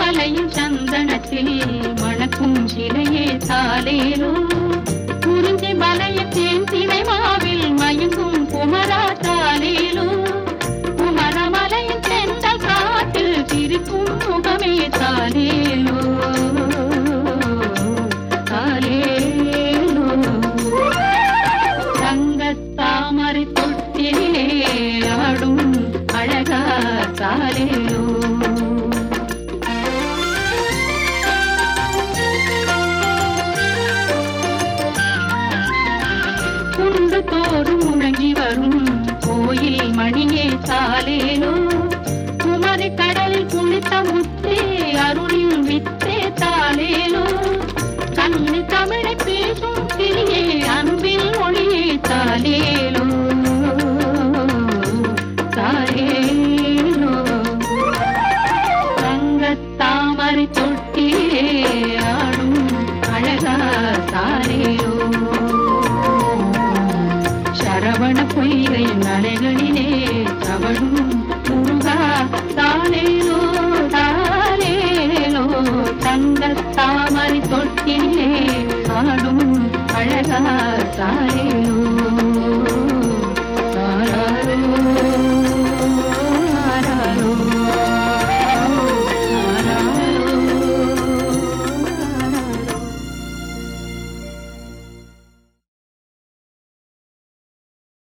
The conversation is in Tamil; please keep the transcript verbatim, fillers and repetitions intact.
தலையில் சந்தனத்தில் மணக்கும் சிலையே தாலேலோ குறிஞ்சி மலையத்தேன் தினை மாவில் மயங்கும் குமரா தாலேலோ குமரமலையின் செந்தல் காட்டில் சிரிக்கும் முகமே தாலேலோ தாலேலோ தங்கத்தாமரை தொட்டிலே ஆடும் அழகா தாலேலோ தோறும் முழங்கி வரும் கோயில் மணியே தாலேலோ குமரி கடலில் குளித்த முத்தே அருளில் வித்தே தாலேலோ கண்ணி தமிழை பேசும் கிளியே அன்பில் மொழியே தாலேலோ தாலேலோ தங்கத்தாமரை தொட்டிலே ஆடும் அழகா தாலேலோ சரவண பொய்கை நடைகளிலே தவழும் முருகா தாலேலோ தாலேலோ தங்கத்தாமரை தொட்டிலே ஆடும் அழகா தாலேலோ